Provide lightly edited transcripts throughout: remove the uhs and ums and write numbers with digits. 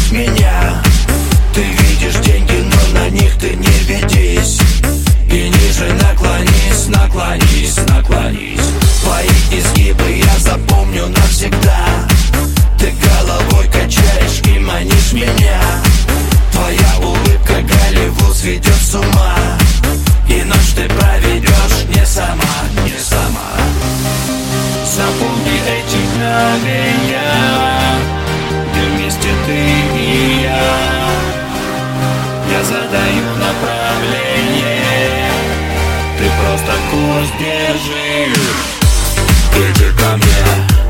манишь меня. Ты видишь деньги, но на них ты не ведись. И ниже наклонись, наклонись, наклонись. Твои изгибы я запомню навсегда. Ты головой качаешь и манишь меня. Твоя улыбка Голливуд сведет с ума. И ночь ты проведешь не сама, не сама. Запомни эти мгновения, где вместе ты и я. Я задаю направление, ты просто курс держи. Иди ко мне,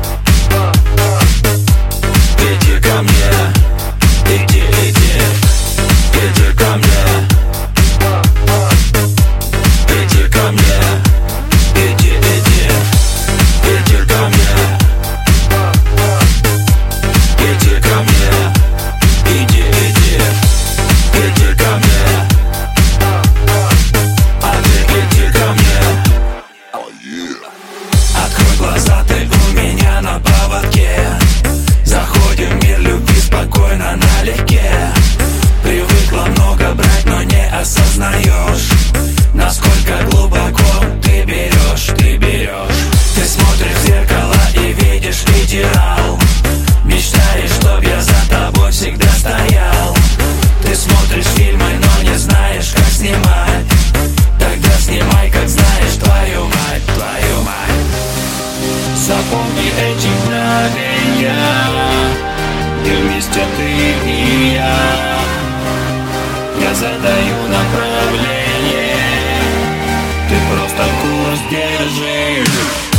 иди ко мне, иди, иди, иди ко мне, иди ко мне, иди, иди, иди ко мне, иди ко мне, иди, иди, иди ко мне, а ты иди ко мне. Открой глаза, ты у меня на поводке. Заходим в мир любви спокойно налегке. Привыкла много брать, но не осознаешь, насколько глубоко ты берешь, ты берешь. Ты смотришь в зеркало и видишь идеал. Мечтаешь, чтоб я за тобой всегда стоял. Ты смотришь фильмы, но не знаешь, как снимать. Тогда снимай, как знаешь, твою мать, твою мать. Запомни эти мгновения, где вместе ты и я. Я задаю направление, ты просто курс держи.